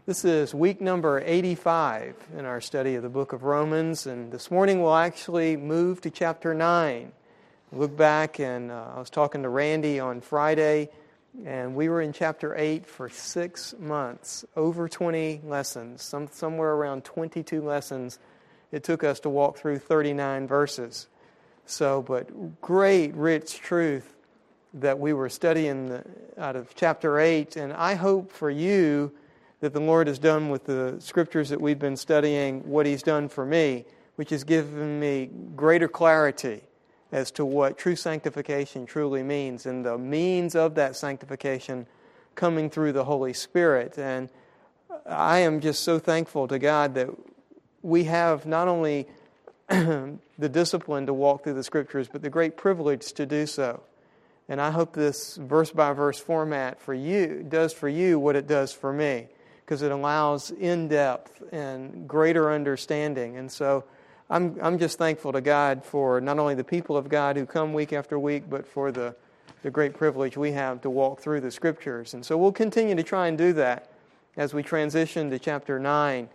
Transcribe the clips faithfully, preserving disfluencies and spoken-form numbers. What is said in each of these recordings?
This is week number eighty-five in our study of the book of Romans, and this morning we'll actually move to chapter nine. Look back, and uh, I was talking to Randy on Friday, and we were in chapter eight for six months, over twenty lessons, some, somewhere around twenty-two lessons. It took us to walk through thirty-nine verses. So, but great, rich truth that we were studying the, out of chapter eight, and I hope for you that the Lord has done with the scriptures that we've been studying what He's done for me, which has given me greater clarity as to what true sanctification truly means and the means of that sanctification coming through the Holy Spirit. And I am just so thankful to God that we have not only the discipline to walk through the scriptures, but the great privilege to do so. And I hope this verse-by-verse format for you does for you what it does for me, because it allows in-depth and greater understanding. And so I'm I'm just thankful to God for not only the people of God who come week after week, but for the, the great privilege we have to walk through the Scriptures. And so we'll continue to try and do that as we transition to chapter nine.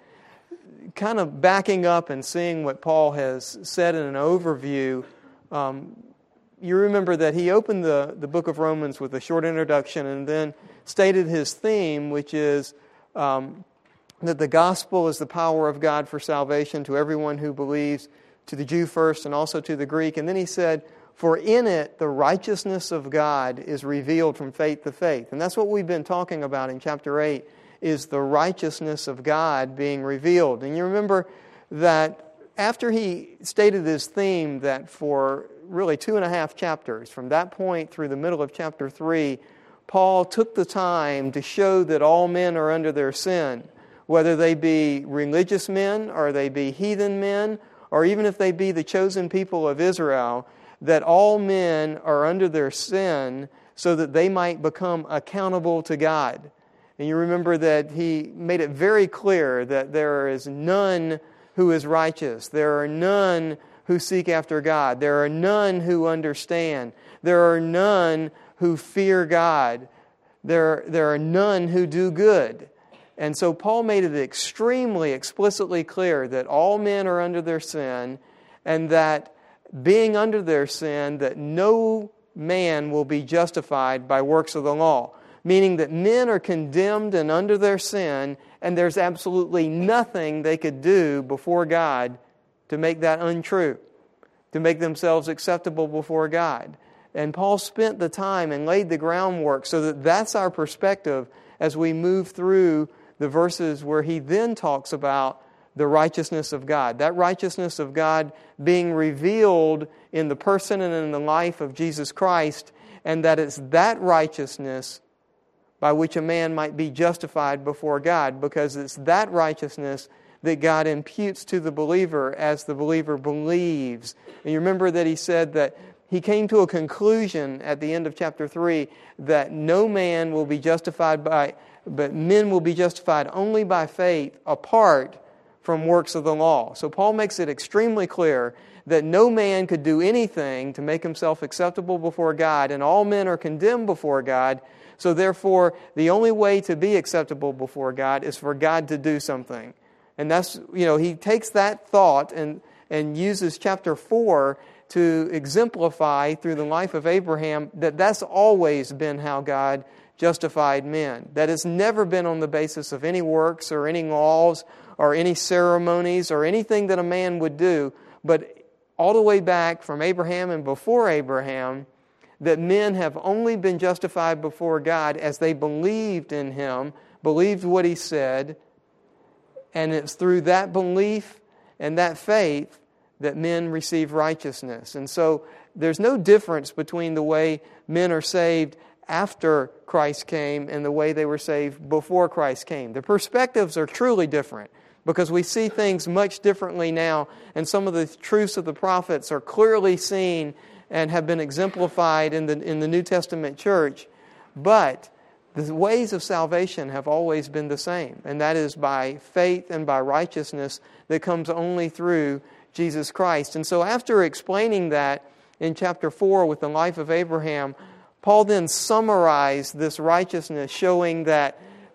Kind of backing up and seeing what Paul has said in an overview, um, you remember that he opened the, the book of Romans with a short introduction and then stated his theme, which is Um, that the gospel is the power of God for salvation to everyone who believes, to the Jew first and also to the Greek. And then he said, for in it the righteousness of God is revealed from faith to faith. And that's what we've been talking about in chapter eight, is the righteousness of God being revealed. And you remember that after he stated his theme, that for really two and a half chapters, from that point through the middle of chapter three, Paul took the time to show that all men are under their sin, whether they be religious men or they be heathen men, or even if they be the chosen people of Israel, that all men are under their sin so that they might become accountable to God. And you remember that he made it very clear that there is none who is righteous. There are none who seek after God. There are none who understand. There are none who fear God. There, there are none who do good. And so Paul made it extremely explicitly clear that all men are under their sin, and that being under their sin, that no man will be justified by works of the law. Meaning that men are condemned and under their sin, and there's absolutely nothing they could do before God to make that untrue, to make themselves acceptable before God. And Paul spent the time and laid the groundwork so that that's our perspective as we move through the verses where he then talks about the righteousness of God. That righteousness of God being revealed in the person and in the life of Jesus Christ, and that it's that righteousness by which a man might be justified before God, because it's that righteousness that God imputes to the believer as the believer believes. And you remember that he said that he came to a conclusion at the end of chapter three that no man will be justified by, but men will be justified only by faith apart from works of the law. So Paul makes it extremely clear that no man could do anything to make himself acceptable before God, and all men are condemned before God. So therefore, the only way to be acceptable before God is for God to do something. And that's, you know, he takes that thought and, and uses chapter four to exemplify through the life of Abraham that that's always been how God justified men. That it's never been on the basis of any works or any laws or any ceremonies or anything that a man would do, but all the way back from Abraham and before Abraham, that men have only been justified before God as they believed in Him, believed what He said, and it's through that belief and that faith that men receive righteousness. And so there's no difference between the way men are saved after Christ came and the way they were saved before Christ came. The perspectives are truly different because we see things much differently now, and some of the truths of the prophets are clearly seen and have been exemplified in the in the New Testament church. But the ways of salvation have always been the same, and that is by faith and by righteousness that comes only through Jesus Christ. And so after explaining that in chapter four with the life of Abraham, Paul then summarized this righteousness, showing that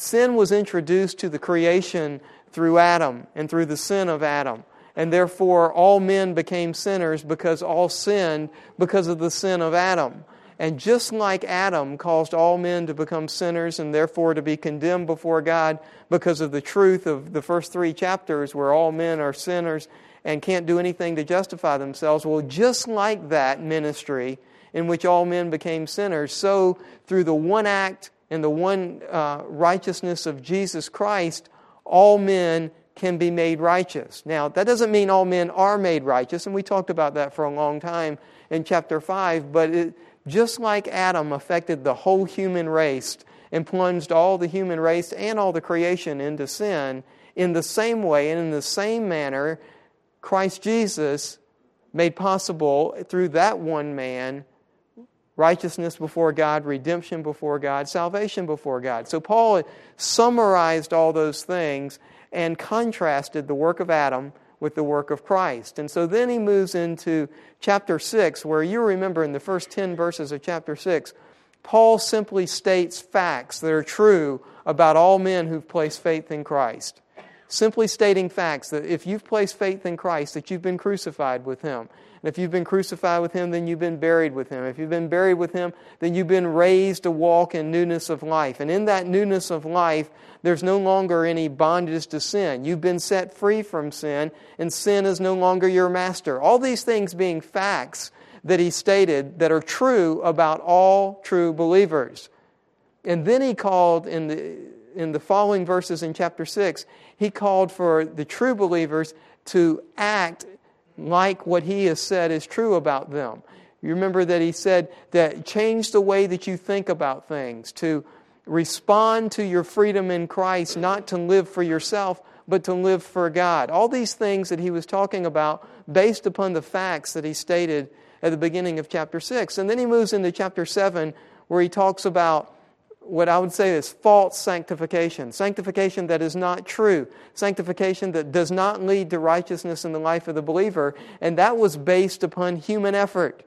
sin was introduced to the creation through Adam and through the sin of Adam. And therefore, all men became sinners because all sinned because of the sin of Adam. And just like Adam caused all men to become sinners and therefore to be condemned before God because of the truth of the first three chapters where all men are sinners and can't do anything to justify themselves, well, just like that ministry in which all men became sinners, so through the one act and the one uh, righteousness of Jesus Christ, all men can be made righteous. Now, that doesn't mean all men are made righteous, and we talked about that for a long time in chapter five, but it, just like Adam affected the whole human race and plunged all the human race and all the creation into sin, in the same way and in the same manner, Christ Jesus made possible through that one man righteousness before God, redemption before God, salvation before God. So Paul summarized all those things and contrasted the work of Adam with the work of Christ. And so then he moves into chapter six, where you remember in the first ten verses of chapter six, Paul simply states facts that are true about all men who've placed faith in Christ. Simply stating facts that if you've placed faith in Christ, that you've been crucified with Him. And if you've been crucified with Him, then you've been buried with Him. If you've been buried with Him, then you've been raised to walk in newness of life. And in that newness of life, there's no longer any bondage to sin. You've been set free from sin, and sin is no longer your master. All these things being facts that he stated that are true about all true believers. And then he called in the in the following verses in chapter six, he called for the true believers to act like what he has said is true about them. You remember that he said that change the way that you think about things, to respond to your freedom in Christ, not to live for yourself, but to live for God. All these things that he was talking about based upon the facts that he stated at the beginning of chapter six. And then he moves into chapter seven, where he talks about what I would say is false sanctification. Sanctification that is not true. Sanctification that does not lead to righteousness in the life of the believer. And that was based upon human effort.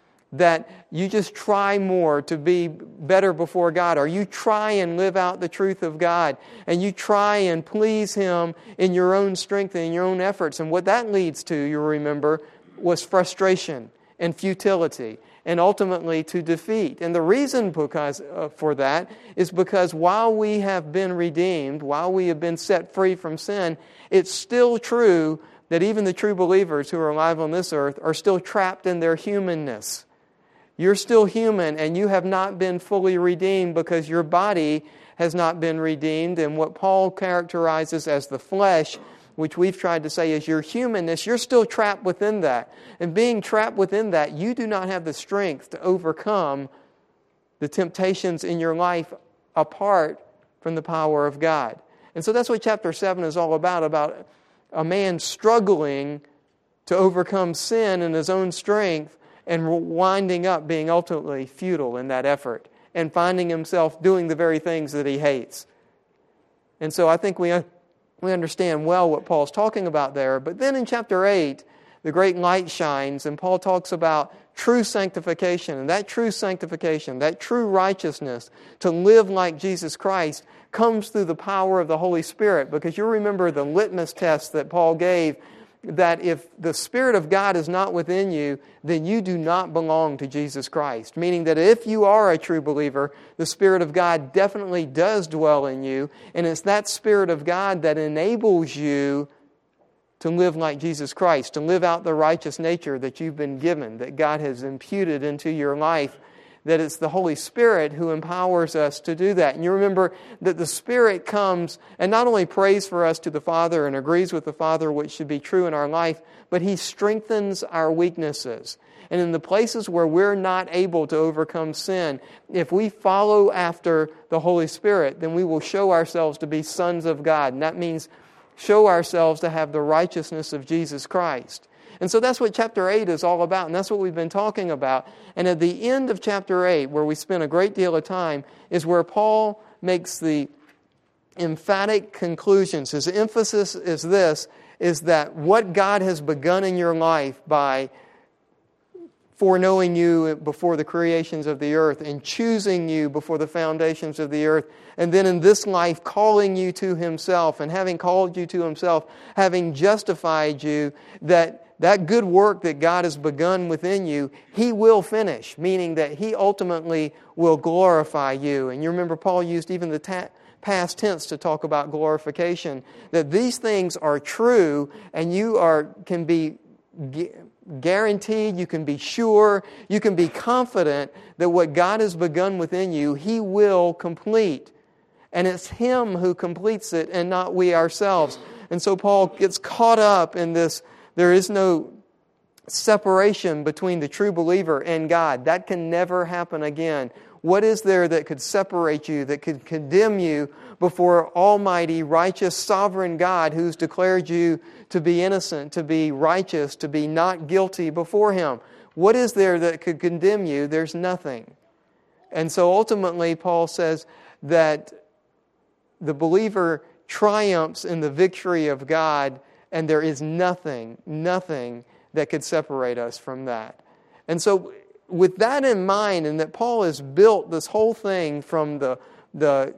That you just try more to be better before God, or you try and live out the truth of God, and you try and please Him in your own strength and in your own efforts. And what that leads to, you remember, was frustration and futility, and ultimately to defeat. And the reason because uh, for that is because while we have been redeemed, while we have been set free from sin, it's still true that even the true believers who are alive on this earth are still trapped in their humanness. You're still human, and you have not been fully redeemed because your body has not been redeemed. And what Paul characterizes as the flesh, which we've tried to say is your humanness, you're still trapped within that. And being trapped within that, you do not have the strength to overcome the temptations in your life apart from the power of God. And so that's what chapter seven is all about, about a man struggling to overcome sin in his own strength, and winding up being ultimately futile in that effort and finding himself doing the very things that he hates. And so I think we, we understand well what Paul's talking about there. But then in chapter eight, the great light shines, and Paul talks about true sanctification. And that true sanctification, that true righteousness, to live like Jesus Christ, comes through the power of the Holy Spirit. Because you remember the litmus test that Paul gave, that if the Spirit of God is not within you, then you do not belong to Jesus Christ. Meaning that if you are a true believer, the Spirit of God definitely does dwell in you, and it's that Spirit of God that enables you to live like Jesus Christ, to live out the righteous nature that you've been given, that God has imputed into your life, that it's the Holy Spirit who empowers us to do that. And you remember that the Spirit comes and not only prays for us to the Father and agrees with the Father what should be true in our life, but He strengthens our weaknesses. And in the places where we're not able to overcome sin, if we follow after the Holy Spirit, then we will show ourselves to be sons of God. And that means show ourselves to have the righteousness of Jesus Christ. And so that's what chapter eight is all about, and that's what we've been talking about. And at the end of chapter eight, where we spent a great deal of time, is where Paul makes the emphatic conclusions. His emphasis is this, is that what God has begun in your life by foreknowing you before the creations of the earth and choosing you before the foundations of the earth, and then in this life calling you to Himself, and having called you to Himself, having justified you, that that good work that God has begun within you, He will finish, meaning that He ultimately will glorify you. And you remember Paul used even the ta- past tense to talk about glorification, that these things are true, and you are can be gu- guaranteed, you can be sure, you can be confident that what God has begun within you, He will complete. And it's Him who completes it and not we ourselves. And so Paul gets caught up in this. There is no separation between the true believer and God. That can never happen again. What is there that could separate you, that could condemn you before Almighty, righteous, sovereign God who's declared you to be innocent, to be righteous, to be not guilty before Him? What is there that could condemn you? There's nothing. And so ultimately, Paul says that the believer triumphs in the victory of God, and there is nothing, nothing that could separate us from that. And so with that in mind, and that Paul has built this whole thing from the, the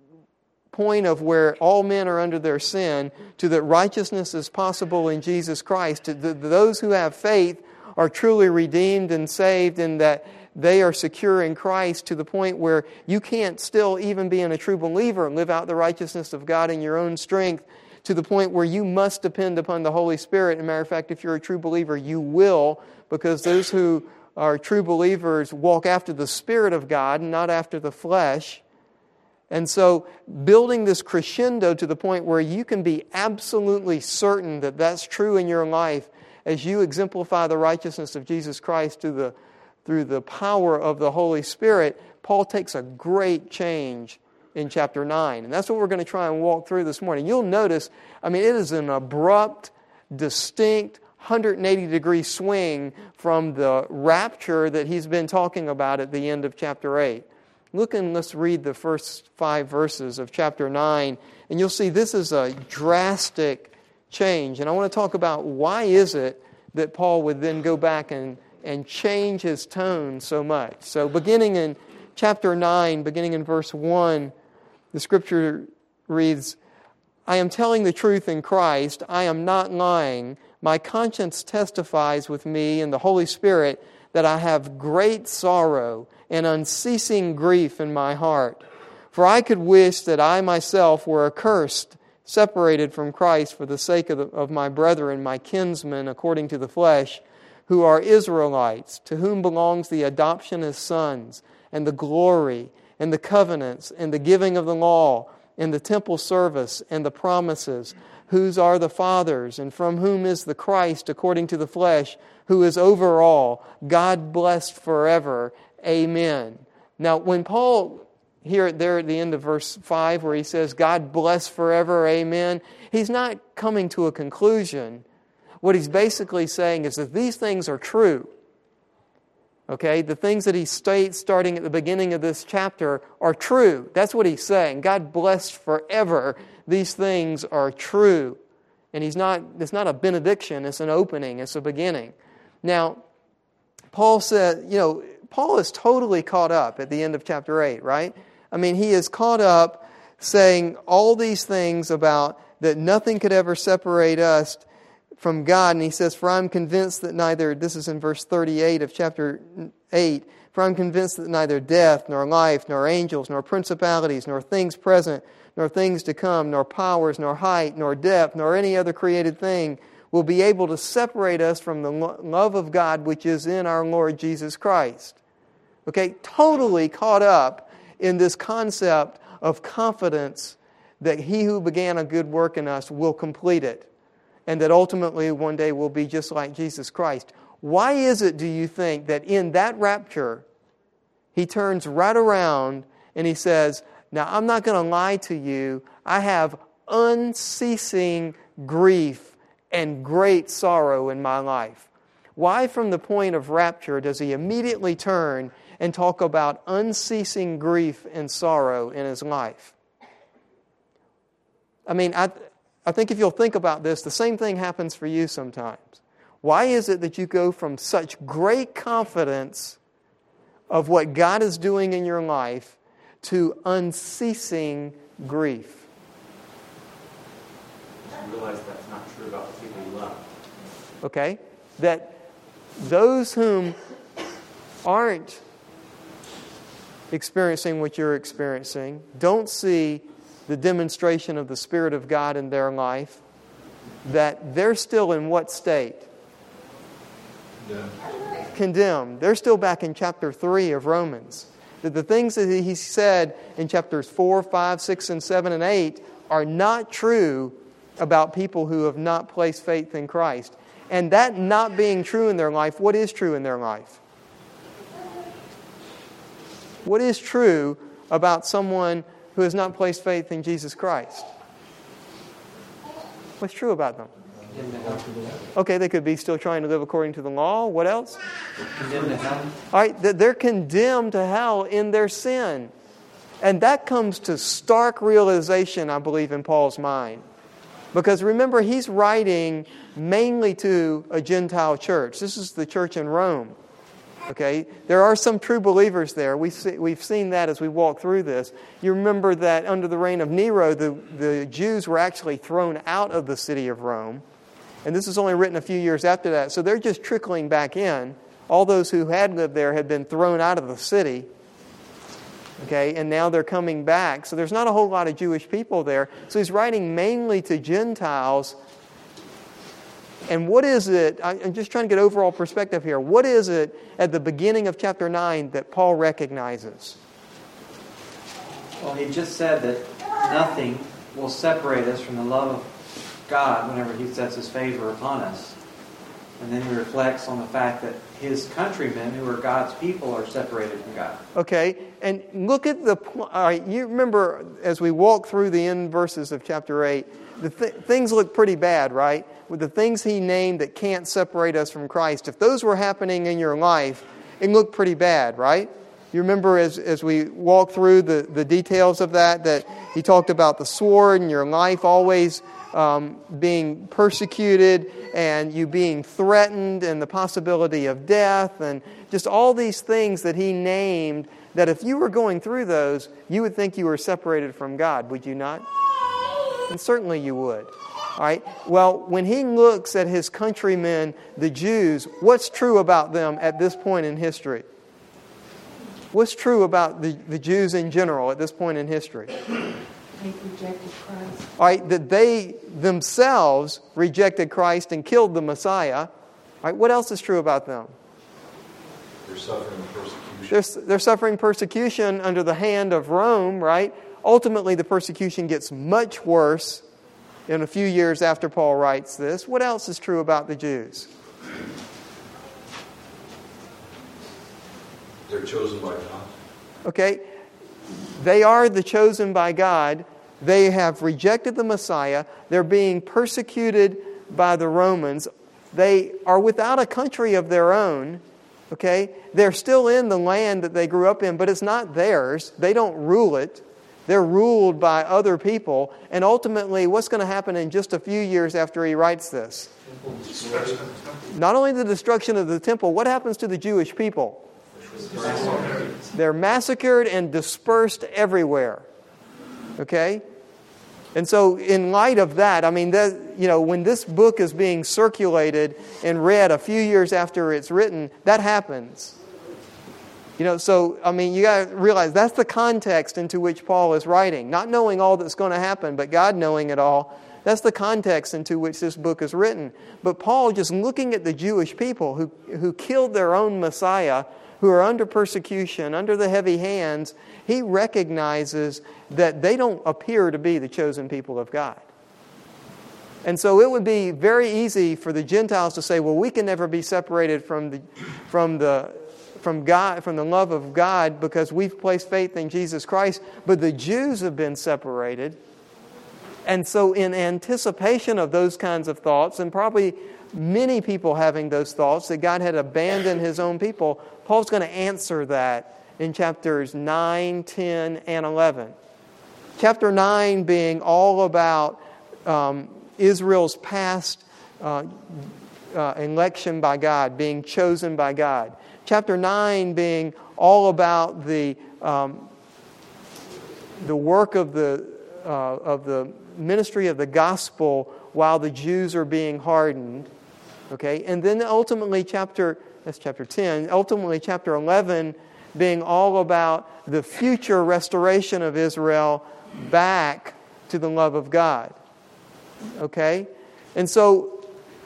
point of where all men are under their sin to that righteousness is possible in Jesus Christ, to the, those who have faith are truly redeemed and saved, and that they are secure in Christ, to the point where you can't still, even being a true believer, live out the righteousness of God in your own strength, to the point where you must depend upon the Holy Spirit. As a matter of fact, if you're a true believer, you will, because those who are true believers walk after the Spirit of God and not after the flesh. And so building this crescendo to the point where you can be absolutely certain that that's true in your life as you exemplify the righteousness of Jesus Christ through the, through the power of the Holy Spirit, Paul takes a great change in chapter nine. And that's what we're going to try and walk through this morning. You'll notice, I mean, it is an abrupt, distinct, one hundred eighty degree swing from the rapture that he's been talking about at the end of chapter eight. Look and let's read the first five verses of chapter nine, and you'll see this is a drastic change. And I want to talk about why is it that Paul would then go back and, and change his tone so much. So beginning in chapter nine, beginning in verse one, the scripture reads, "I am telling the truth in Christ. I am not lying. My conscience testifies with me in the Holy Spirit that I have great sorrow and unceasing grief in my heart. For I could wish that I myself were accursed, separated from Christ for the sake of, the, of my brethren, my kinsmen according to the flesh, who are Israelites, to whom belongs the adoption as sons, and the glory, and the covenants, and the giving of the law, and the temple service, and the promises, whose are the fathers, and from whom is the Christ according to the flesh, who is over all, God blessed forever. Amen." Now, when Paul, here there at the end of verse five, where he says, God bless forever, amen, he's not coming to a conclusion. What he's basically saying is that these things are true. Okay, the things that he states starting at the beginning of this chapter are true. That's what he's saying. God blessed forever. These things are true. And he's not, it's not a benediction, it's an opening, it's a beginning. Now, Paul said, you know, Paul is totally caught up at the end of chapter eight, right? I mean, he is caught up saying all these things about that nothing could ever separate us from God. And he says, for I'm convinced that neither, this is in verse thirty-eight of chapter eight, for I'm convinced that neither death, nor life, nor angels, nor principalities, nor things present, nor things to come, nor powers, nor height, nor depth, nor any other created thing will be able to separate us from the lo- love of God which is in our Lord Jesus Christ. Okay, totally caught up in this concept of confidence that He who began a good work in us will complete it, and that ultimately one day we'll be just like Jesus Christ. Why is it, do you think, that in that rapture, He turns right around and He says, now I'm not going to lie to you, I have unceasing grief and great sorrow in my life? Why from the point of rapture does He immediately turn and talk about unceasing grief and sorrow in His life? I mean, I, I think if you'll think about this, the same thing happens for you sometimes. Why is it that you go from such great confidence of what God is doing in your life to unceasing grief? You realize that's not true about the people you love. Okay? That those whom aren't experiencing what you're experiencing don't see the demonstration of the Spirit of God in their life, that they're still in what state? Condemned. Condemned. They're still back in chapter three of Romans. That the things that he said in chapters four, five, six, and seven, and eight are not true about people who have not placed faith in Christ. And that not being true in their life, what is true in their life? What is true about someone who has not placed faith in Jesus Christ? What's true about them? Okay, they could be still trying to live according to the law. What else? Condemned to hell. All right, they're condemned to hell in their sin. And that comes to stark realization, I believe, in Paul's mind. Because remember, he's writing mainly to a Gentile church. This is the church in Rome. Okay, there are some true believers there. We've, see, we've seen that as we walk through this. You remember that under the reign of Nero, the, the Jews were actually thrown out of the city of Rome. And this is only written a few years after that. So they're just trickling back in. All those who had lived there had been thrown out of the city. Okay, and now they're coming back. So there's not a whole lot of Jewish people there. So he's writing mainly to Gentiles. And what is it, I'm just trying to get overall perspective here. What is it at the beginning of chapter nine that Paul recognizes? Well, he just said that nothing will separate us from the love of God whenever He sets His favor upon us. And then he reflects on the fact that his countrymen, who are God's people, are separated from God. Okay, and look at the... All right, you remember as we walk through the end verses of chapter eight, the th- things look pretty bad, right? With the things he named that can't separate us from Christ. If those were happening in your life, it looked pretty bad, right? You remember as, as we walk through the, the details of that, that he talked about the sword and your life always um, being persecuted and you being threatened and the possibility of death and just all these things that he named that if you were going through those, you would think you were separated from God, would you not? And certainly you would. All right. Well, when he looks at his countrymen, the Jews, what's true about them at this point in history? What's true about the, the Jews in general at this point in history? They rejected Christ. All right, that they themselves rejected Christ and killed the Messiah. All right, what else is true about them? They're suffering persecution. They're, they're suffering persecution under the hand of Rome, right? Ultimately, the persecution gets much worse in a few years after Paul writes this. What else is true about the Jews? They're chosen by God. Okay, they are the chosen by God. They have rejected the Messiah. They're being persecuted by the Romans. They are without a country of their own. Okay, they're still in the land that they grew up in, but it's not theirs. They don't rule it. They're ruled by other people. And ultimately, what's going to happen in just a few years after he writes this? Not only the destruction of the temple, what happens to the Jewish people? They're massacred and dispersed everywhere. Okay? And so in light of that, I mean, that, you know, when this book is being circulated and read a few years after it's written, that happens. You know, so, I mean, you got to realize that's the context into which Paul is writing. Not knowing all that's going to happen, but God knowing it all. That's the context into which this book is written. But Paul, just looking at the Jewish people who, who killed their own Messiah, who are under persecution, under the heavy hands, he recognizes that they don't appear to be the chosen people of God. And so it would be very easy for the Gentiles to say, well, we can never be separated from the from the from God, from the love of God because we've placed faith in Jesus Christ. But the Jews have been separated. And so in anticipation of those kinds of thoughts, and probably many people having those thoughts that God had abandoned His own people, Paul's going to answer that in chapters nine, ten, and eleven. Chapter nine being all about um, Israel's past uh, uh, election by God, being chosen by God. Chapter nine being all about the um, the work of the uh, of the ministry of the gospel while the Jews are being hardened. Okay, and then ultimately chapter that's chapter ten. Ultimately, chapter eleven being all about the future restoration of Israel back to the love of God. Okay, and so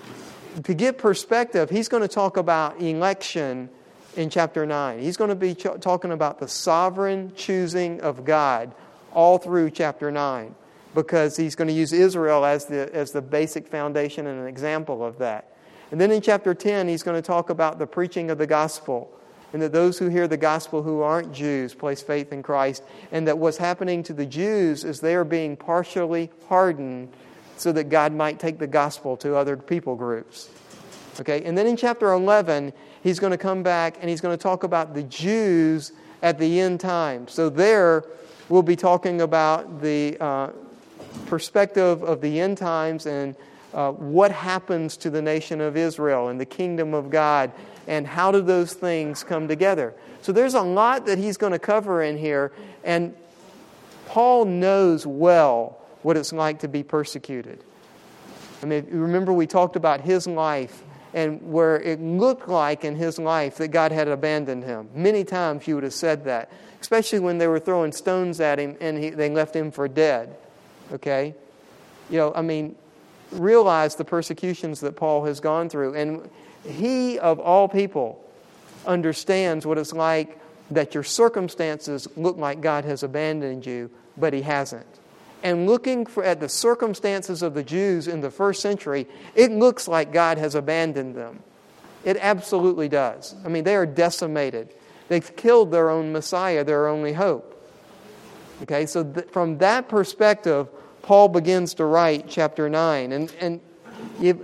to get perspective, he's going to talk about election in chapter nine. He's going to be ch- talking about the sovereign choosing of God all through chapter nine, because he's going to use Israel as the as the basic foundation and an example of that. And then in chapter ten, he's going to talk about the preaching of the gospel, and that those who hear the gospel who aren't Jews place faith in Christ, and that what's happening to the Jews is they are being partially hardened so that God might take the gospel to other people groups. Okay, and then in chapter eleven, he's going to come back and he's going to talk about the Jews at the end time. So there, we'll be talking about the uh, perspective of the end times and uh, what happens to the nation of Israel and the kingdom of God, and how do those things come together. So there's a lot that he's going to cover in here, and Paul knows well what it's like to be persecuted. I mean, remember we talked about his life and where it looked like in his life that God had abandoned him. Many times you would have said that, especially when they were throwing stones at him and he, they left him for dead. Okay? You know, I mean, realize the persecutions that Paul has gone through. And he, of all people, understands what it's like that your circumstances look like God has abandoned you, but He hasn't. And looking for, at the circumstances of the Jews in the first century, it looks like God has abandoned them. It absolutely does. I mean, they are decimated. They've killed their own Messiah, their only hope. Okay, so th- from that perspective, Paul begins to write chapter nine. And, and if,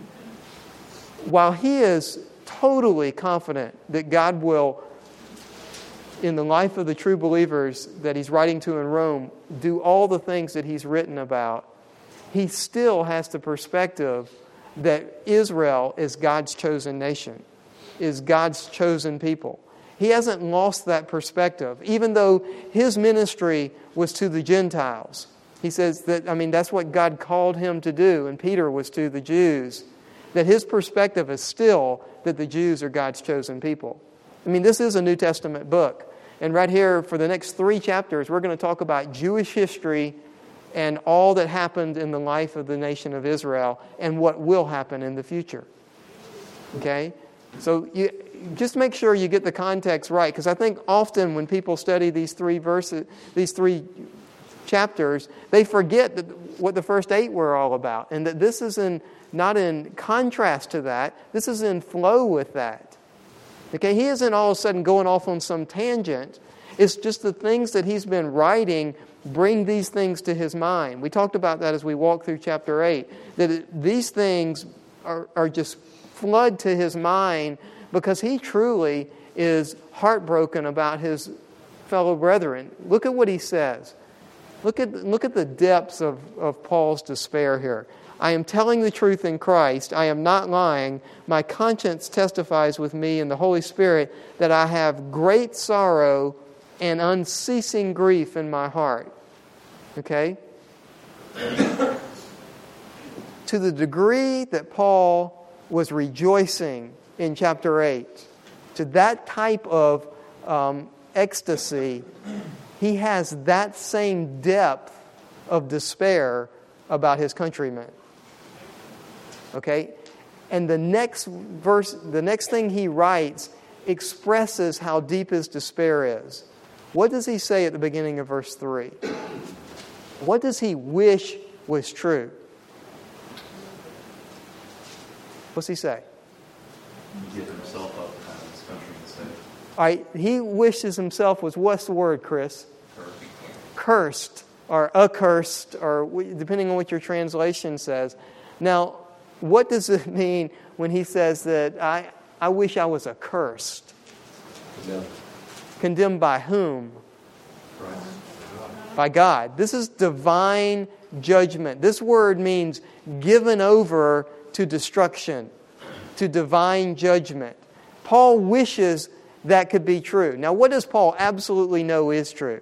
while he is totally confident that God will, in the life of the true believers that he's writing to in Rome, do all the things that he's written about, he still has the perspective that Israel is God's chosen nation, is God's chosen people. He hasn't lost that perspective, even though his ministry was to the Gentiles. He says that, I mean, that's what God called him to do, and Peter was to the Jews, that his perspective is still that the Jews are God's chosen people. I mean, this is a New Testament book. And right here, for the next three chapters, we're going to talk about Jewish history and all that happened in the life of the nation of Israel and what will happen in the future. Okay? So you just make sure you get the context right, because I think often when people study these three verses, these three chapters, they forget that what the first eight were all about, and that this is in not in contrast to that. This is in flow with that. Okay, he isn't all of a sudden going off on some tangent. It's just the things that he's been writing bring these things to his mind. We talked about that as we walked through chapter eight, that it, these things are, are just flood to his mind because he truly is heartbroken about his fellow brethren. Look at what he says. Look at, look at the depths of, of Paul's despair here. I am telling the truth in Christ. I am not lying. My conscience testifies with me in the Holy Spirit that I have great sorrow and unceasing grief in my heart. Okay? To the degree that Paul was rejoicing in chapter eight, to that type of um, ecstasy, he has that same depth of despair about his countrymen. Okay? And the next verse, the next thing he writes expresses how deep his despair is. What does he say at the beginning of verse three? What does he wish was true? What's he say? Give himself up to have his country instead. All right, he wishes himself was, what's the word, Chris? Cursed. Cursed or accursed, or depending on what your translation says. Now, what does it mean when he says that I, I wish I was accursed? Condemned. Condemned by whom? Christ. By God. This is divine judgment. This word means given over to destruction. to divine judgment. Paul wishes that could be true. Now, what does Paul absolutely know is true?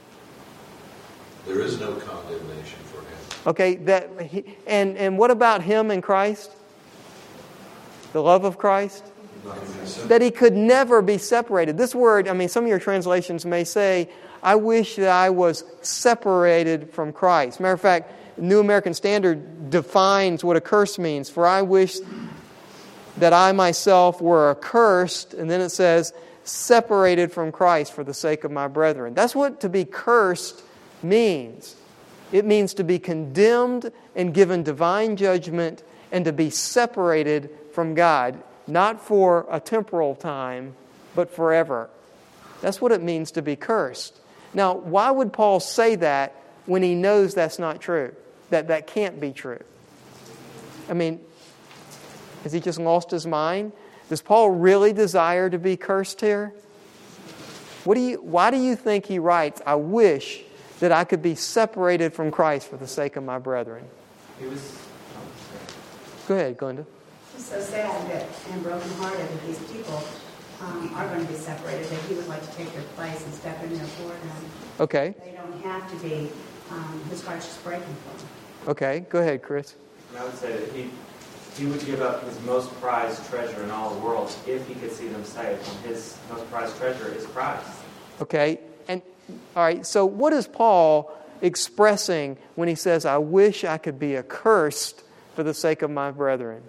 There is no condemnation for him. Okay, that he, and, and what about him and Christ? The love of Christ? That he could never be separated. This word, I mean, some of your translations may say, I wish that I was separated from Christ. Matter of fact, New American Standard defines what accursed means. For I wish that I myself were accursed, and then it says, separated from Christ for the sake of my brethren. That's what to be cursed means. It means to be condemned and given divine judgment and to be separated from God, not for a temporal time, but forever. That's what it means to be cursed. Now, why would Paul say that when he knows that's not true? That that can't be true? I mean, has he just lost his mind? Does Paul really desire to be cursed here? What do you, why do you think he writes, I wish that I could be separated from Christ for the sake of my brethren? He was. Go ahead, Glenda. It's so sad that and brokenhearted that these people um, are going to be separated, that he would like to take their place and step in there for them. Okay. They don't have to be um, his heart's just breaking for them. Okay, go ahead, Chris. And I would say that he he would give up his most prized treasure in all the world if he could see them saved. And his most prized treasure is Christ. Okay, and all right, so what is Paul expressing when he says, I wish I could be accursed for the sake of my brethren?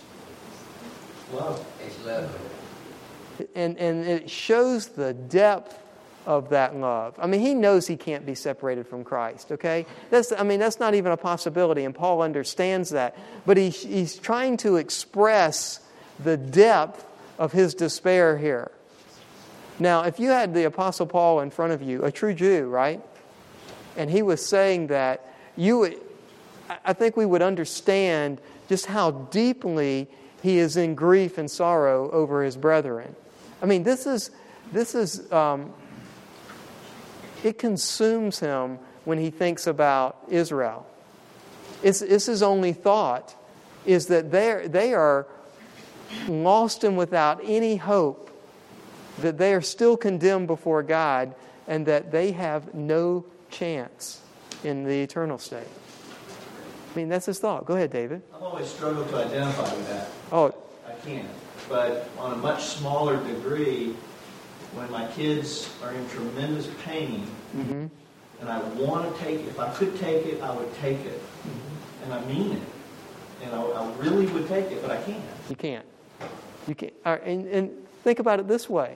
Love. It's love. And, and it shows the depth of that love. I mean, he knows he can't be separated from Christ, okay? That's, I mean, that's not even a possibility, and Paul understands that. But he, he's trying to express the depth of his despair here. Now, if you had the Apostle Paul in front of you, a true Jew, right? And he was saying that, you would, I think we would understand just how deeply he is in grief and sorrow over his brethren. I mean, this is, this is, um, it consumes him when he thinks about Israel. It's, it's his only thought, is that they're, they are lost and without any hope, that they are still condemned before God, and that they have no chance in the eternal state. I mean, that's his thought. Go ahead, David. I've always struggled to identify with that. Oh, I can't. But on a much smaller degree, when my kids are in tremendous pain, mm-hmm. and I want to take it, if I could take it, I would take it. Mm-hmm. And I mean it. And I, I really would take it, but I can't. You can't. You can't. All right, and, and think about it this way.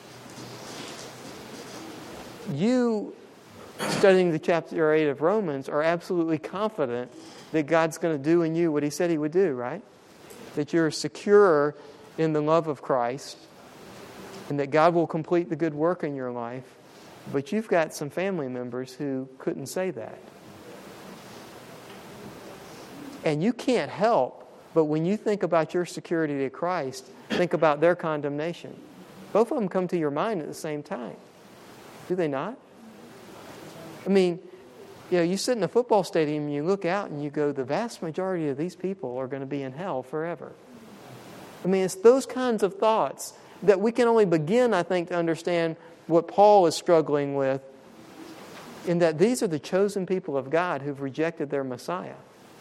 You, studying the chapter eight of Romans, are absolutely confident that God's going to do in you what he said he would do, right? That you're secure in the love of Christ, and that God will complete the good work in your life. But you've got some family members who couldn't say that. And you can't help, but when you think about your security to Christ, think about their condemnation. Both of them come to your mind at the same time. Do they not? I mean, you know, you sit in a football stadium and you look out and you go, the vast majority of these people are going to be in hell forever. I mean, it's those kinds of thoughts that we can only begin, I think, to understand what Paul is struggling with, in that these are the chosen people of God who've rejected their Messiah.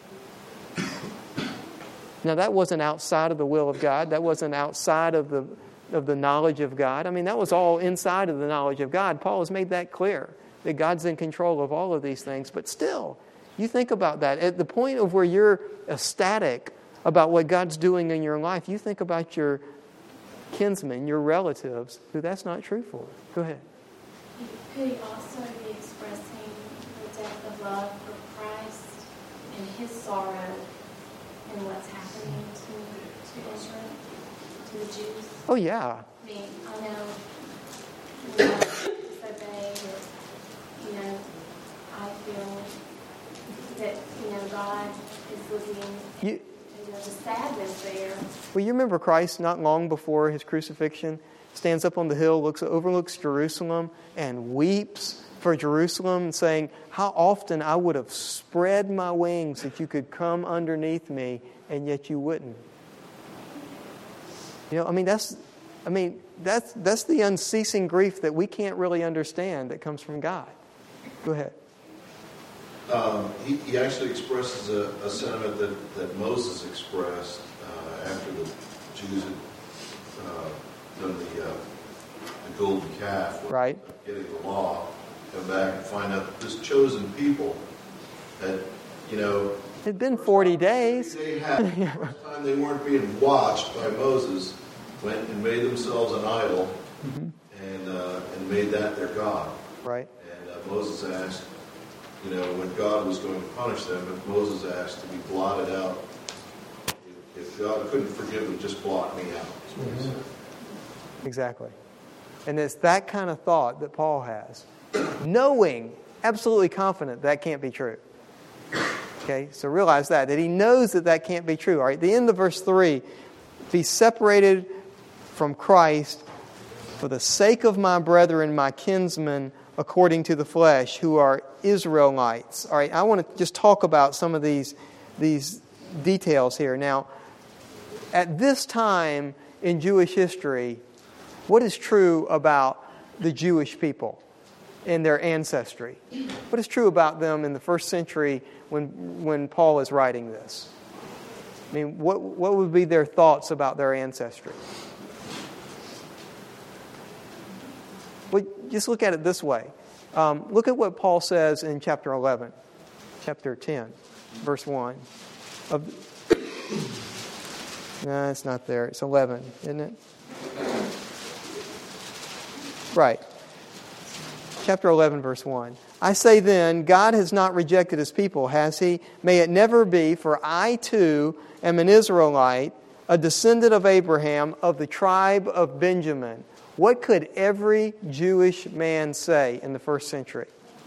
Now, that wasn't outside of the will of God. That wasn't outside of the of the knowledge of God. I mean, that was all inside of the knowledge of God. Paul has made that clear, that God's in control of all of these things. But still, you think about that. At the point of where you're ecstatic about what God's doing in your life, you think about your kinsmen, your relatives, who that's not true for. Go ahead. Could he also be expressing the depth of love for Christ and his sorrow and what's happening to, to Israel, to the Jews? Oh, yeah. I mean, I know we have to disobey, but, you know, I feel that, you know, God is looking You, at you know, the sadness there. well, you remember Christ not long before his crucifixion stands up on the hill, looks overlooks Jerusalem, and weeps for Jerusalem, saying, how often I would have spread my wings that you could come underneath me, and yet you wouldn't. You know, I mean, that's, I mean, that's that's the unceasing grief that we can't really understand that comes from God. Go ahead. Um, he, he actually expresses a, a sentiment that, that Moses expressed uh, after the Jews had uh, done the, uh, the golden calf, Right. getting the law, come back and find out that this chosen people had, you know, It'd been forty days. They had, the first time they weren't being watched by Moses, went and made themselves an idol, Mm-hmm. and uh, and made that their god. Right. And uh, Moses asked, you know, when God was going to punish them, if Moses asked to be blotted out, if, if God couldn't forgive them, just blot me out. That's what he said. Exactly. And it's that kind of thought that Paul has, knowing, absolutely confident that can't be true. Okay, so realize that, that he knows that that can't be true. All right, the end of verse three, be separated from Christ for the sake of my brethren, my kinsmen, according to the flesh, who are Israelites. All right, I want to just talk about some of these, these details here. Now, at this time in Jewish history, what is true about the Jewish people and their ancestry? What is true about them in the first century when when Paul is writing this? I mean, what what would be their thoughts about their ancestry? Well, just look at it this way. Um, look at what Paul says in chapter eleven, chapter ten, verse one. Of, no, it's not there. It's eleven, isn't it? Right. Chapter eleven, verse one. I say then, God has not rejected His people, has He? May it never be, for I too am an Israelite, a descendant of Abraham, of the tribe of Benjamin. What could every Jewish man say in the first century?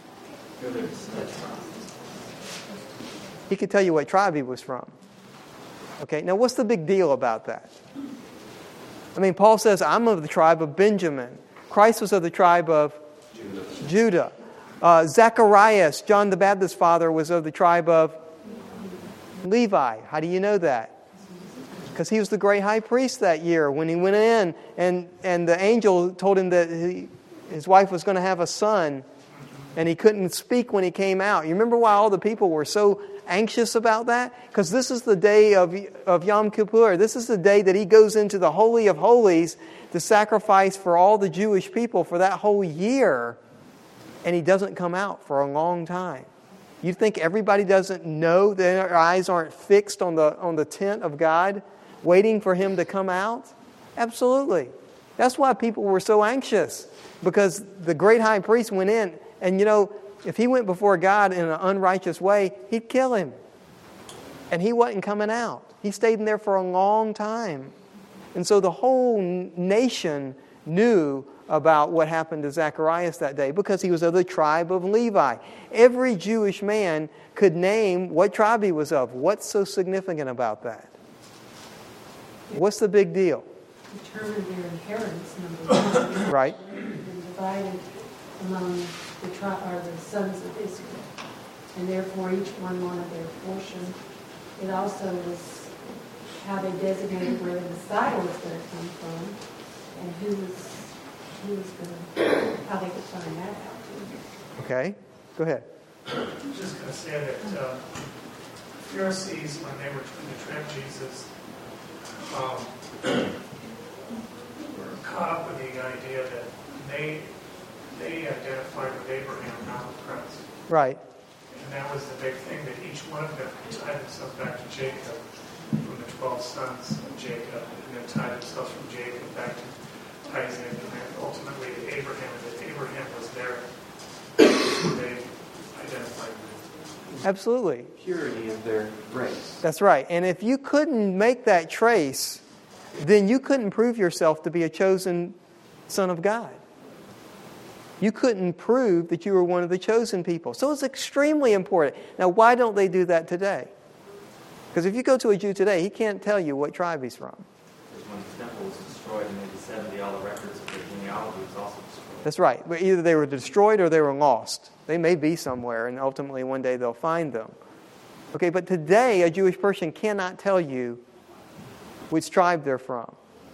He could tell you what tribe he was from. Okay, now what's the big deal about that? I mean, Paul says, I'm of the tribe of Benjamin. Christ was of the tribe of Judah. Judah. Uh, Zacharias, John the Baptist's father, was of the tribe of Levi. How do you know that? Because he was the great high priest that year when he went in and, and the angel told him that he, his wife was going to have a son and he couldn't speak when he came out. You remember why all the people were so anxious about that? Because this is the day of, of Yom Kippur. This is the day that he goes into the Holy of Holies to sacrifice for all the Jewish people for that whole year. And he doesn't come out for a long time. You think everybody doesn't know that their eyes aren't fixed on the on the tent of God, waiting for Him to come out? Absolutely. That's why people were so anxious. Because the great high priest went in, and you know, if he went before God in an unrighteous way, He'd kill him. And he wasn't coming out. He stayed in there for a long time. And so the whole nation knew about what happened to Zacharias that day because he was of the tribe of Levi. Every Jewish man could name what tribe he was of. What's so significant about that? What's the big deal? Determine their inheritance, number one. Right. And divided among the tri- or the sons of Israel. And therefore each one wanted their portion. It also was how they designated where the Messiah was going to come from and who was who was going to, how they could find that out. Okay. Go ahead. I was just going to say that uh, Pharisees, when they were trying to trap Jesus, um, were caught up with the idea that they they identified with Abraham, not with Christ. Right. And that was the big thing, that each one of them tied themselves back to Jacob, from the twelve sons of Jacob, and then tied themselves from Jacob back to Isaac, and then ultimately to Abraham, and that Abraham was their, who they identified with. Absolutely. Purity of their race. That's right. And if you couldn't make that trace, then you couldn't prove yourself to be a chosen son of God. You couldn't prove that you were one of the chosen people. So it's extremely important. Now, why don't they do that today? Because if you go to a Jew today, he can't tell you what tribe he's from. Because when the temple was destroyed in eighty seventy, all the records of their genealogy was also destroyed. That's right. But either they were destroyed or they were lost. They may be somewhere, and ultimately one day they'll find them. Okay, but today a Jewish person cannot tell you which tribe they're from.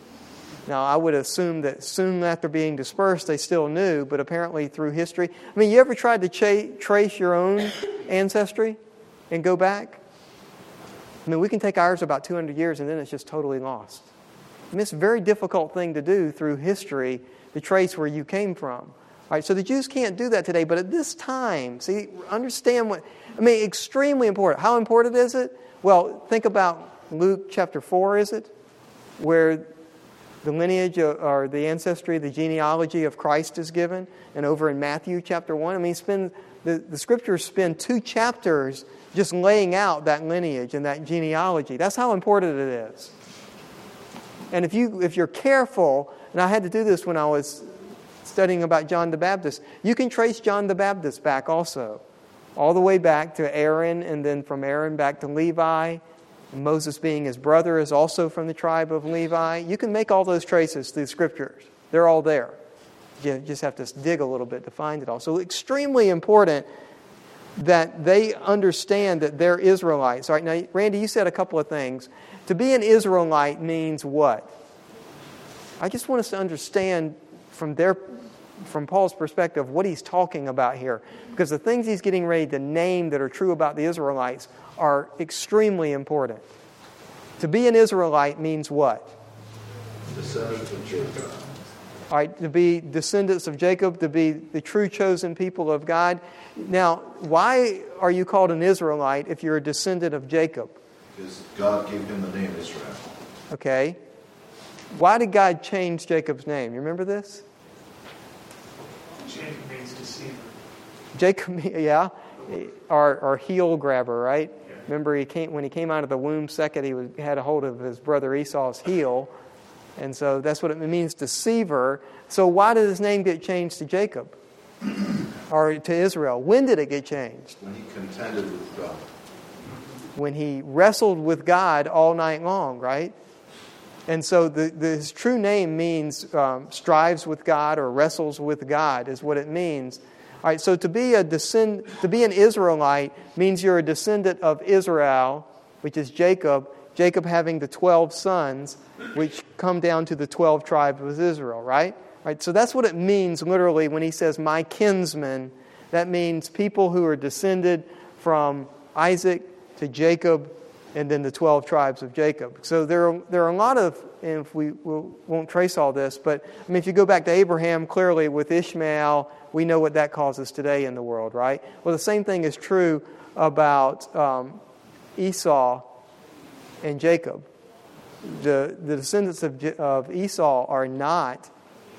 Now, I would assume that soon after being dispersed, they still knew, but apparently through history. I mean, you ever tried to cha- trace your own ancestry and go back? I mean, we can take ours about two hundred years and then it's just totally lost. I mean, it's a very difficult thing to do through history to trace where you came from. All right, so the Jews can't do that today, but at this time, see, understand what, I mean, extremely important. How important is it? Well, think about Luke chapter four, is it? Where the lineage or the ancestry, the genealogy of Christ is given. And over in Matthew chapter one, I mean, spend the, the scriptures spend two chapters just laying out that lineage and that genealogy. That's how important it is. And if you if you're careful, and I had to do this when I was studying about John the Baptist, you can trace John the Baptist back also. All the way back to Aaron, and then from Aaron back to Levi. Moses being his brother is also from the tribe of Levi. You can make all those traces through the scriptures. They're all there. You just have to dig a little bit to find it all. So extremely important that they understand that they're Israelites. All right, now, Randy, you said a couple of things. To be an Israelite means what? I just want us to understand from their, from Paul's perspective what he's talking about here. Because the things he's getting ready to name that are true about the Israelites are extremely important. To be an Israelite means what? Descendants of Jacob. All right, to be descendants of Jacob, to be the true chosen people of God. Now, why are you called an Israelite if you're a descendant of Jacob? Because God gave him the name Israel. Okay. Why did God change Jacob's name? You remember this? Jacob means deceiver. Jacob, yeah, our, our heel grabber, right? Remember, he came when he came out of the womb second, he was, had a hold of his brother Esau's heel. And so that's what it means, deceiver. So why did his name get changed to Jacob? Or to Israel? When did it get changed? When he contended with God. When he wrestled with God all night long, right? And so the, the, his true name means um, strives with God or wrestles with God is what it means. All right, so to be a descend, to be an Israelite means you're a descendant of Israel, which is Jacob. Jacob having the twelve sons, which come down to the twelve tribes of Israel, right? All right, so that's what it means literally when he says my kinsmen. That means people who are descended from Isaac to Jacob, and then the twelve tribes of Jacob. So there are, there are a lot of, and if we we'll, won't trace all this, but I mean, if you go back to Abraham, clearly with Ishmael, we know what that causes today in the world, right? Well, the same thing is true about um, Esau and Jacob. The the descendants of, of Esau are not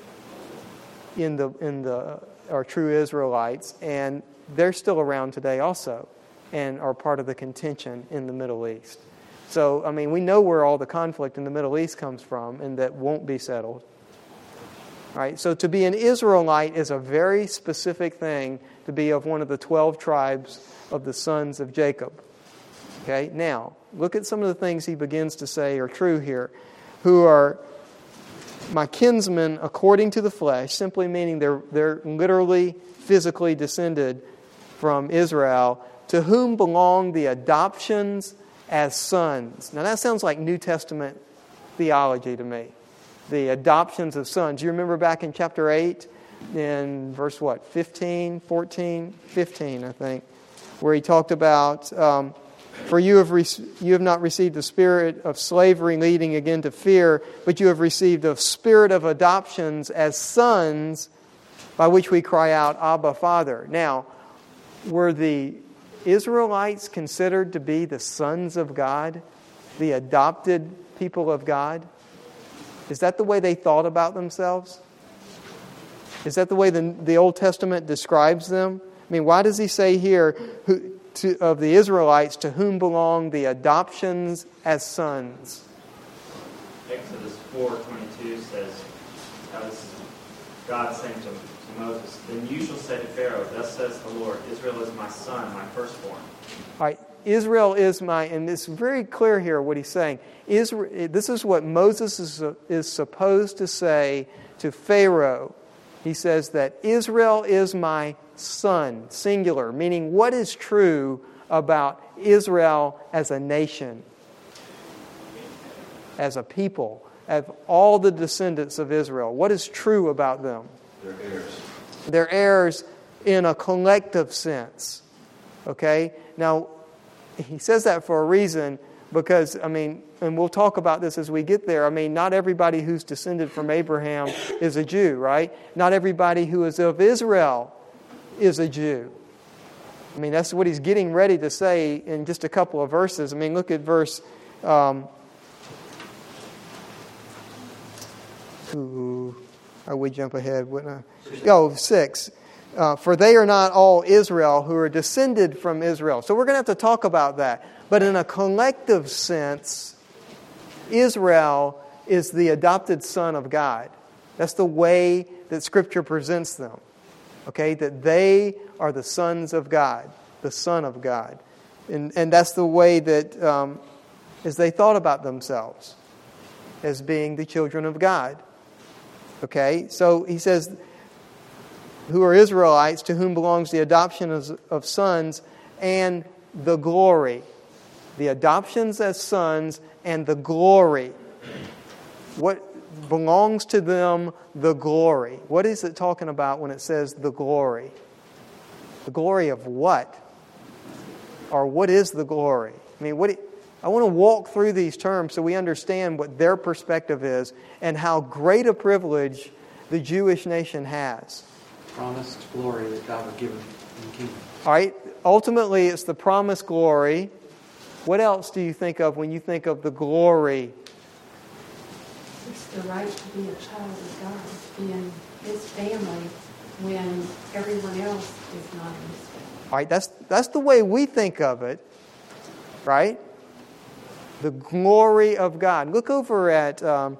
in the in the are true Israelites, and they're still around today also, and are part of the contention in the Middle East. So, I mean, we know where all the conflict in the Middle East comes from, and that won't be settled. All right, so to be an Israelite is a very specific thing, to be of one of the twelve tribes of the sons of Jacob. Okay, now, look at some of the things he begins to say are true here. Who are my kinsmen according to the flesh, simply meaning they're, they're literally, physically descended from Israel, to whom belong the adoptions as sons. Now that sounds like New Testament theology to me. The adoptions of sons. You remember back in chapter eight, in verse what, fifteen, fourteen, fifteen, I think, where he talked about, um, for you have re- you have not received the spirit of slavery leading again to fear, but you have received a spirit of adoptions as sons, by which we cry out, Abba, Father. Now, were the Israelites considered to be the sons of God, the adopted people of God? Is that the way they thought about themselves? Is that the way the, the Old Testament describes them? I mean, why does he say here who, to, of the Israelites to whom belong the adoptions as sons? Exodus four twenty-two says, now this is God saying to, to Moses, then you shall say to Pharaoh, thus says the Lord, Israel is my son, my firstborn. All right, Israel is my, and it's very clear here what he's saying. Israel, this is what Moses is, is supposed to say to Pharaoh. He says that Israel is my son, singular, meaning what is true about Israel as a nation, as a people, of all the descendants of Israel. What is true about them? They're heirs. They're heirs in a collective sense. Okay? Now, he says that for a reason because, I mean, and we'll talk about this as we get there. I mean, not everybody who's descended from Abraham is a Jew, right? Not everybody who is of Israel is a Jew. I mean, that's what he's getting ready to say in just a couple of verses. I mean, look at verse... Um, ooh, I would jump ahead, wouldn't I? Oh, six. Uh, For they are not all Israel who are descended from Israel. So we're going to have to talk about that. But in a collective sense, Israel is the adopted son of God. That's the way that Scripture presents them. Okay, that they are the sons of God, the Son of God. And, and that's the way that, um, as they thought about themselves, as being the children of God. Okay, so he says, who are Israelites, to whom belongs the adoption of, of sons and the glory. The adoptions as sons and the glory. What belongs to them, the glory. What is it talking about when it says the glory? The glory of what? Or what is the glory? I mean, what? I want to walk through these terms so we understand what their perspective is and how great a privilege the Jewish nation has. Promised glory that God would give in the kingdom. All right. Ultimately, it's the promised glory. What else do you think of when you think of the glory? It's the right to be a child of God, be in His family when everyone else is not in His family. All right, that's that's the way we think of it, right? The glory of God. Look over at, um,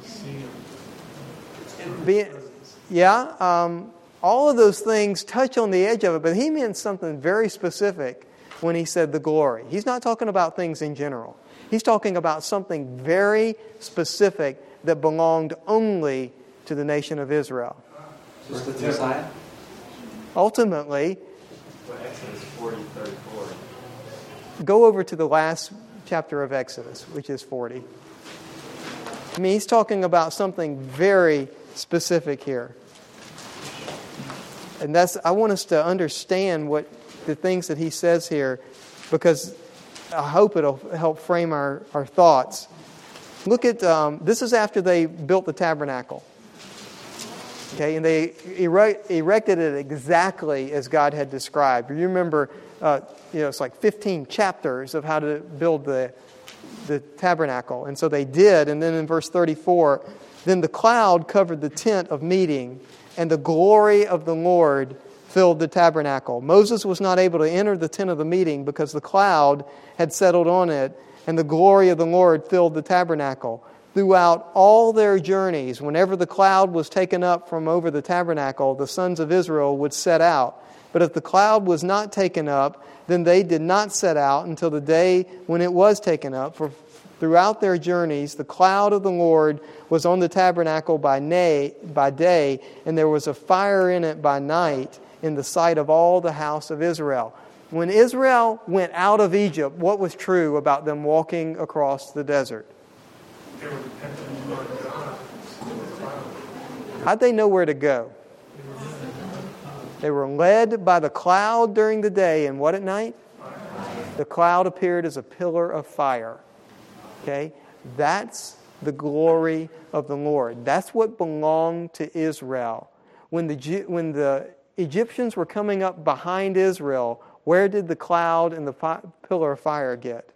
being, yeah, um, all of those things touch on the edge of it, but he meant something very specific when he said the glory. He's not talking about things in general. He's talking about something very specific that belonged only to the nation of Israel. Just the Messiah? Ultimately, Well, Exodus forty, thirty-four. go over to the last chapter of Exodus, which is forty. I mean, he's talking about something very specific here. And that's, I want us to understand what the things that he says here, because I hope it'll help frame our, our thoughts. Look at, um, this is after they built the tabernacle. Okay, and they erect, erected it exactly as God had described. You remember, uh, you know, it's like fifteen chapters of how to build the, the tabernacle. And so they did, and then in verse thirty-four, then the cloud covered the tent of meeting, and the glory of the Lord filled the tabernacle. Moses was not able to enter the tent of the meeting because the cloud had settled on it, and the glory of the Lord filled the tabernacle. Throughout all their journeys, whenever the cloud was taken up from over the tabernacle, the sons of Israel would set out. But if the cloud was not taken up, then they did not set out until the day when it was taken up. For throughout their journeys, the cloud of the Lord was on the tabernacle by day, and there was a fire in it by night in the sight of all the house of Israel. When Israel went out of Egypt, what was true about them walking across the desert? They were dependent on God. How'd they know where to go? They were led by the cloud during the day, and what at night? The cloud appeared as a pillar of fire. Okay? That's the glory of the Lord. That's what belonged to Israel. When the when the Egyptians were coming up behind Israel, where did the cloud and the fi- pillar of fire get?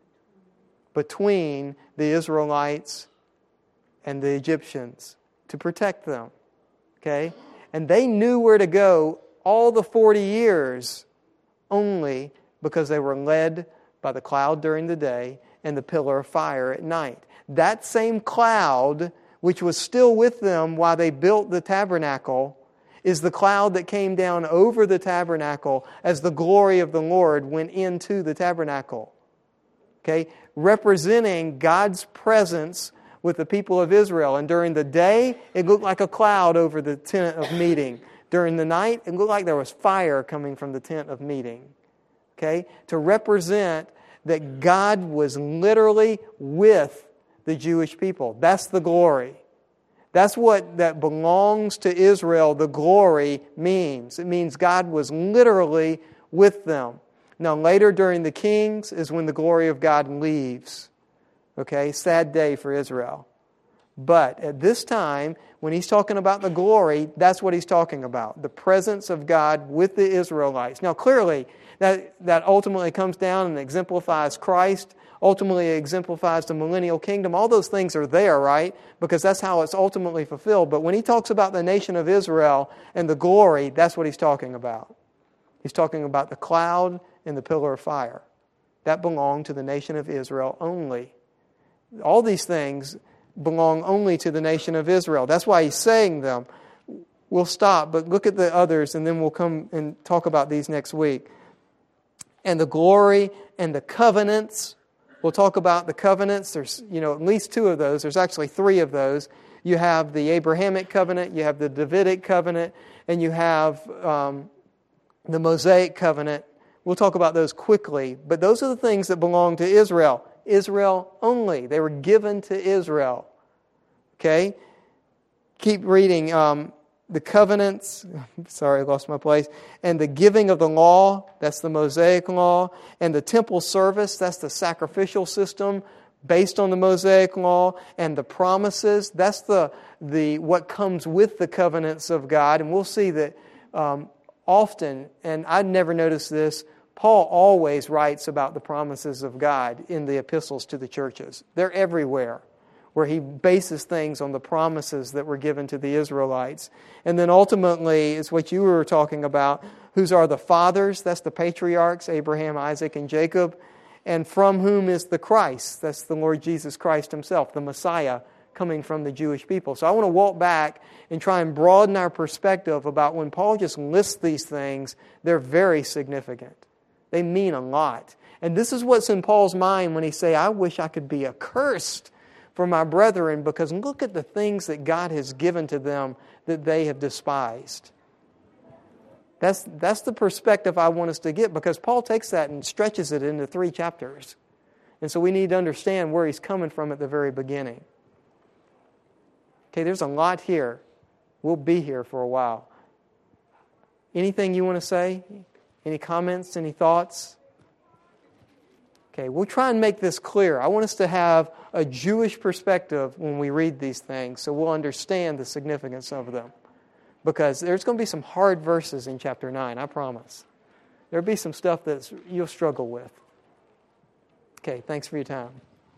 Between the Israelites and the Egyptians to protect them. Okay? And they knew where to go all the forty years only because they were led by the cloud during the day and the pillar of fire at night. That same cloud, which was still with them while they built the tabernacle, is the cloud that came down over the tabernacle as the glory of the Lord went into the tabernacle. Okay? Representing God's presence with the people of Israel. And during the day, it looked like a cloud over the tent of meeting. During the night, it looked like there was fire coming from the tent of meeting. Okay? To represent that God was literally with the Jewish people. That's the glory. That's what that belongs to Israel, the glory means. It means God was literally with them. Now, later during the Kings is when the glory of God leaves. Okay, sad day for Israel. But at this time, when he's talking about the glory, that's what he's talking about. The presence of God with the Israelites. Now, clearly, that, that ultimately comes down and exemplifies Christ. Ultimately exemplifies the millennial kingdom. All those things are there, right? Because that's how it's ultimately fulfilled. But when he talks about the nation of Israel and the glory, that's what he's talking about. He's talking about the cloud and the pillar of fire. That belonged to the nation of Israel only. All these things belong only to the nation of Israel. That's why he's saying them. We'll stop, but look at the others, and then we'll come and talk about these next week. And the glory and the covenants. We'll talk about the covenants. There's, you know, at least two of those. There's actually three of those. You have the Abrahamic covenant, you have the Davidic covenant, and you have um, the Mosaic covenant. We'll talk about those quickly. But those are the things that belong to Israel. Israel only. They were given to Israel. Okay? Keep reading. Um, the covenants, sorry, I lost my place, and the giving of the law, that's the Mosaic law, and the temple service, that's the sacrificial system based on the Mosaic law, and the promises, that's the the what comes with the covenants of God. And we'll see that um, often, and I'd never noticed this, Paul always writes about the promises of God in the epistles to the churches. They're everywhere, where he bases things on the promises that were given to the Israelites. And then ultimately, is what you were talking about, whose are the fathers, that's the patriarchs, Abraham, Isaac, and Jacob, and from whom is the Christ, that's the Lord Jesus Christ himself, the Messiah, coming from the Jewish people. So I want to walk back and try and broaden our perspective about when Paul just lists these things, they're very significant. They mean a lot. And this is what's in Paul's mind when he say, I wish I could be accursed for my brethren, because look at the things that God has given to them that they have despised. That's, that's the perspective I want us to get, because Paul takes that and stretches it into three chapters. And so we need to understand where he's coming from at the very beginning. Okay, there's a lot here. We'll be here for a while. Anything you want to say? Any comments? Any thoughts? Okay, we'll try and make this clear. I want us to have a Jewish perspective when we read these things, so we'll understand the significance of them. Because there's going to be some hard verses in chapter nine, I promise. There'll be some stuff that you'll struggle with. Okay, thanks for your time.